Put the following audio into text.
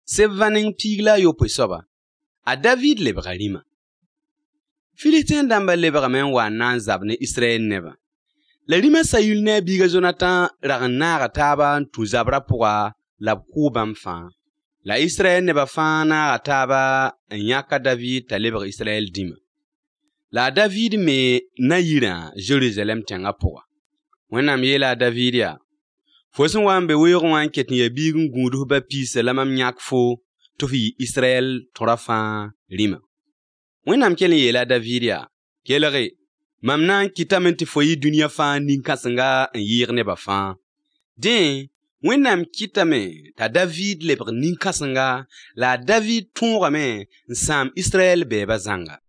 Sevaning pigla yo poisoba. A David lebra rima. Filistin damba lebra men wa nan zabne Israël neba. La rima sayul ne biga Jonathan ragna taba tu zabra pourra la kubam fan. La Israël neba fana taba nyaka David ta lebra Israël dima. La David me nayira Jérusalem tenga pourra. Wẽnnaam yeela a David yaa, fo sẽn wa n be weoogẽ wã n ket n ya biig n gũudf ba piisa la mam yãk fo tɩ f yɩ Israɛl tõra fãa rĩma. Wẽnnaam kell n yeela a David yaa, kelge, mam na n kɩtame tɩ fo yɩ dũniyã fãa nin-kãsenga n yɩɩg nebã fãa. Dẽ, Wẽnnaam kɩtame t'a David lebg nin-kãsenga la a David tõogame n sãam Israɛl bɛɛbã zãnga.